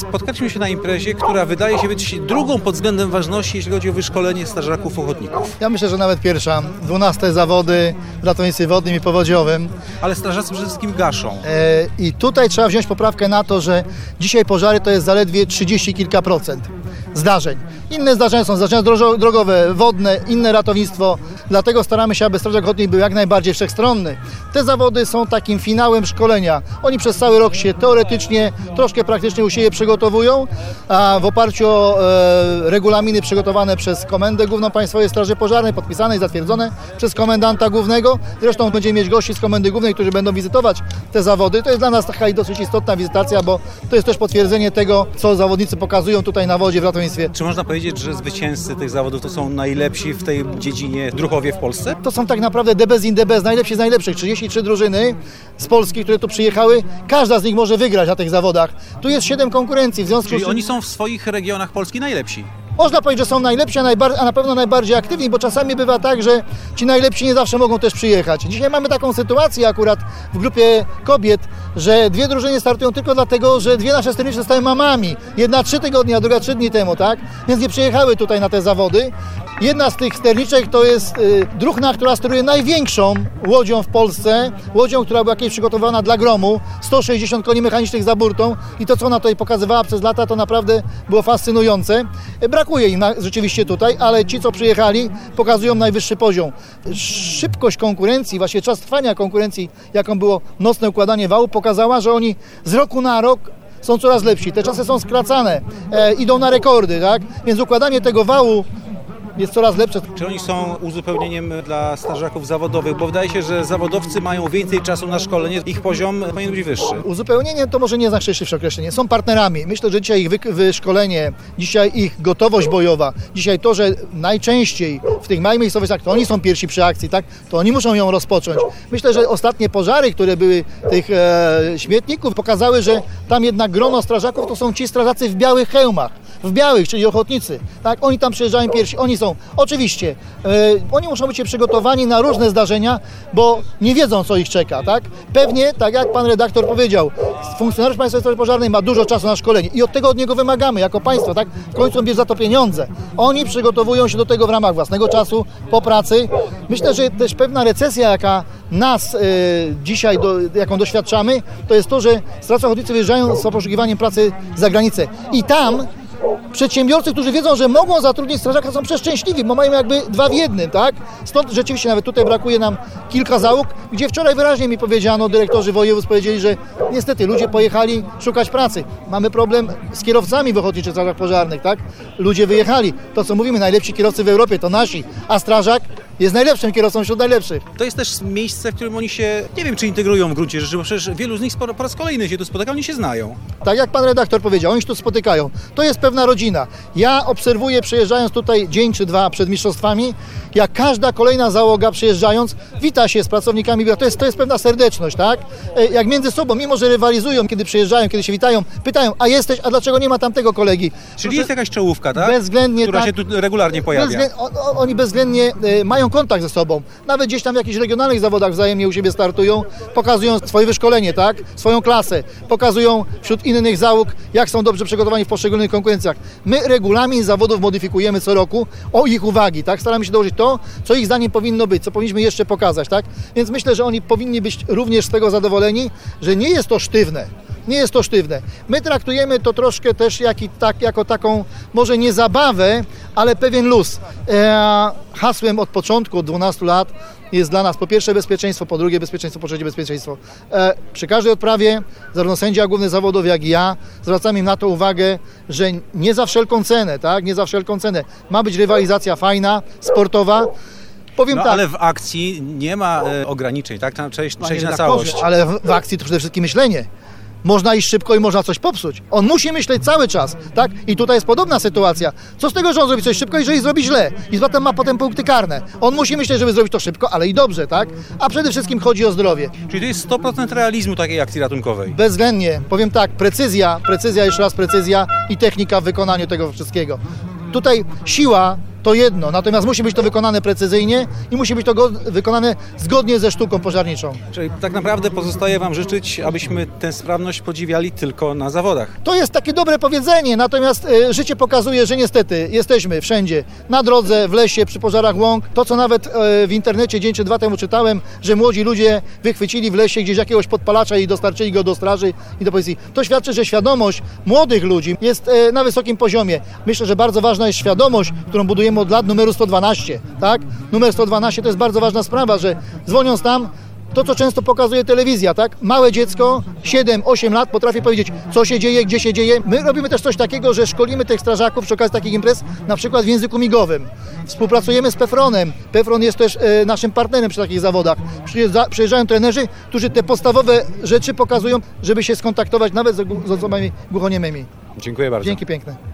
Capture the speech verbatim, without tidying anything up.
spotkaliśmy się na imprezie, która wydaje się być drugą pod względem ważności, jeśli chodzi o wyszkolenie strażaków ochotników. Ja myślę, że nawet pierwsza. dwunaste zawody w ratownictwie wodnym i powodziowym. Ale strażacy przede wszystkim gaszą. E, I tutaj trzeba wziąć poprawkę na to, że dzisiaj pożary to jest zaledwie trzydzieści kilka procent zdarzeń. Inne zdarzenia są zdarzenia drogowe, wodne, inne ratownictwo. Dlatego staramy się, aby strażak ochotnik był jak najbardziej wszechstronny. Te zawody są takim finałem szkolenia. Oni przez cały rok się teoretycznie, troszkę praktycznie u siebie przygotowują, a w oparciu o e, regulaminy przygotowane przez Komendę Główną Państwowej Straży Pożarnej, podpisane i zatwierdzone przez komendanta głównego. Zresztą będziemy mieć gości z Komendy Głównej, którzy będą wizytować te zawody. To jest dla nas taka dosyć istotna wizytacja, bo to jest też potwierdzenie tego, co zawodnicy pokazują tutaj na wodzie w ratownictwie. Czy można powiedzieć, że zwycięzcy tych zawodów to są najlepsi w tej dziedzinie druhowie w Polsce? To są tak naprawdę the best in the best, najlepsi z najlepszych. trzydzieści trzy drużyny z Polski, które tu przyjechały. Każda z nich może wygrać na tych zawodach. Tu jest siedem konkurencji. W związku Czyli z... oni są w swoich regionach Polski najlepsi? Można powiedzieć, że są najlepsi, a, najbar- a na pewno najbardziej aktywni, bo czasami bywa tak, że ci najlepsi nie zawsze mogą też przyjechać. Dzisiaj mamy taką sytuację akurat w grupie kobiet, że dwie drużyny startują tylko dlatego, że dwie nasze sterniczki zostały mamami. Jedna trzy tygodnie, a druga trzy dni temu, tak? Więc nie przyjechały tutaj na te zawody. Jedna z tych sterniczek to jest y, druhna, która steruje największą łodzią w Polsce. Łodzią, która była kiedyś przygotowana dla gromu. sto sześćdziesiąt koni mechanicznych za burtą. I to, co ona tutaj pokazywała przez lata, to naprawdę było fascynujące. Brakuje im na, rzeczywiście tutaj, ale ci, co przyjechali, pokazują najwyższy poziom. Szybkość konkurencji, właśnie czas trwania konkurencji, jaką było nocne układanie wału, pokazała, że oni z roku na rok są coraz lepsi. Te czasy są skracane, e, idą na rekordy, tak? Więc układanie tego wału jest coraz lepsze. Czy oni są uzupełnieniem dla strażaków zawodowych? Bo wydaje się, że zawodowcy mają więcej czasu na szkolenie, ich poziom powinien być wyższy. Uzupełnienie to może nie jest najszersze określenie. Są partnerami. Myślę, że dzisiaj ich wy- wyszkolenie, dzisiaj ich gotowość bojowa, dzisiaj to, że najczęściej w tych małych miejscowościach to oni są pierwsi przy akcji, tak? To oni muszą ją rozpocząć. Myślę, że ostatnie pożary, które były tych e, śmietników, pokazały, że tam jednak grono strażaków to są ci strażacy w białych hełmach. W białych, czyli ochotnicy. Tak? Oni tam przyjeżdżają pierwsi. Oni są, oczywiście, e, oni muszą być przygotowani na różne zdarzenia, bo nie wiedzą, co ich czeka. Tak? Pewnie, tak jak pan redaktor powiedział, funkcjonariusz Państwowej Straży Pożarnej ma dużo czasu na szkolenie i od tego od niego wymagamy jako państwo. Tak? W końcu on bierze za to pieniądze. Oni przygotowują się do tego w ramach własnego czasu, po pracy. Myślę, że też pewna recesja, jaka nas e, dzisiaj, do, jaką doświadczamy, to jest to, że strażacy ochotnicy wyjeżdżają z poszukiwaniem pracy za granicę. I tam przedsiębiorcy, którzy wiedzą, że mogą zatrudnić strażaka, są przeszczęśliwi, bo mają jakby dwa w jednym, tak? Stąd rzeczywiście nawet tutaj brakuje nam kilka załóg, gdzie wczoraj wyraźnie mi powiedziano, dyrektorzy województw powiedzieli, że niestety ludzie pojechali szukać pracy. Mamy problem z kierowcami w ochotniczych strażach pożarnych, tak? Ludzie wyjechali. To, co mówimy, najlepsi kierowcy w Europie to nasi, a strażak jest najlepszym kierowcą wśród najlepszych. To jest też miejsce, w którym oni się, nie wiem, czy integrują w gruncie rzeczy, bo przecież wielu z nich po raz kolejny się tu spotyka, oni się znają. Tak jak pan redaktor powiedział, oni się tu spotykają. To jest pewna rodzina. Ja obserwuję, przejeżdżając tutaj dzień czy dwa przed mistrzostwami, jak każda kolejna załoga przyjeżdżając wita się z pracownikami, to jest, to jest pewna serdeczność, tak? Jak między sobą, mimo że rywalizują, kiedy przyjeżdżają, kiedy się witają, pytają, a jesteś, a dlaczego nie ma tamtego kolegi? Czyli Proszę, jest jakaś czołówka, tak? Bezwzględnie, która tak, się tu regularnie pojawia. Bezwzględ, on, oni bezwzględnie e, mają kontakt ze sobą. Nawet gdzieś tam w jakichś regionalnych zawodach wzajemnie u siebie startują, pokazują swoje wyszkolenie, tak? Swoją klasę, pokazują wśród innych załóg, jak są dobrze przygotowani w poszczególnych konkurencjach. My regulamin zawodów modyfikujemy co roku o ich uwagi, tak? Staramy się dołożyć to, co ich zdaniem powinno być, co powinniśmy jeszcze pokazać, tak? Więc myślę, że oni powinni być również z tego zadowoleni, że nie jest to sztywne. Nie jest to sztywne. My traktujemy to troszkę też jak i tak, jako taką, może nie zabawę, ale pewien luz. E, hasłem od początku, od dwunastu lat jest dla nas po pierwsze bezpieczeństwo, po drugie bezpieczeństwo, po trzecie bezpieczeństwo. E, przy każdej odprawie, zarówno sędzia główny zawodów, jak i ja, zwracamy im na to uwagę, że nie za wszelką cenę, tak? Nie za wszelką cenę. Ma być rywalizacja fajna, sportowa. Powiem no, tak. Ale w akcji nie ma e, ograniczeń, tak? Tam przejść, przejść na całość. Ale w, w akcji to przede wszystkim myślenie. Można iść szybko i można coś popsuć. On musi myśleć cały czas, tak? I tutaj jest podobna sytuacja. Co z tego, że on zrobi coś szybko, jeżeli zrobi źle? I potem ma potem punkty karne. On musi myśleć, żeby zrobić to szybko, ale i dobrze, tak? A przede wszystkim chodzi o zdrowie. Czyli to jest sto procent realizmu takiej akcji ratunkowej. Bezwzględnie. Powiem tak, precyzja, precyzja, jeszcze raz precyzja i technika w wykonaniu tego wszystkiego. Tutaj siła to jedno, natomiast musi być to wykonane precyzyjnie i musi być to go, wykonane zgodnie ze sztuką pożarniczą. Czyli tak naprawdę pozostaje Wam życzyć, abyśmy tę sprawność podziwiali tylko na zawodach. To jest takie dobre powiedzenie, natomiast e, życie pokazuje, że niestety jesteśmy wszędzie, na drodze, w lesie, przy pożarach łąk. To, co nawet e, w internecie dzień czy dwa temu czytałem, że młodzi ludzie wychwycili w lesie gdzieś jakiegoś podpalacza i dostarczyli go do straży i do policji. To świadczy, że świadomość młodych ludzi jest e, na wysokim poziomie. Myślę, że bardzo ważna jest świadomość, którą budujemy od lat numeru sto dwanaście, tak? Numer sto dwanaście to jest bardzo ważna sprawa, że dzwoniąc tam, to, co często pokazuje telewizja, tak? Małe dziecko, siedem osiem lat, potrafi powiedzieć, co się dzieje, gdzie się dzieje. My robimy też coś takiego, że szkolimy tych strażaków przy okazji takich imprez, na przykład w języku migowym. Współpracujemy z Pefronem. Pefron jest też e, naszym partnerem przy takich zawodach. Przyjeżdża, przyjeżdżają trenerzy, którzy te podstawowe rzeczy pokazują, żeby się skontaktować nawet z, z osobami głuchoniemymi. Dziękuję bardzo. Dzięki piękne.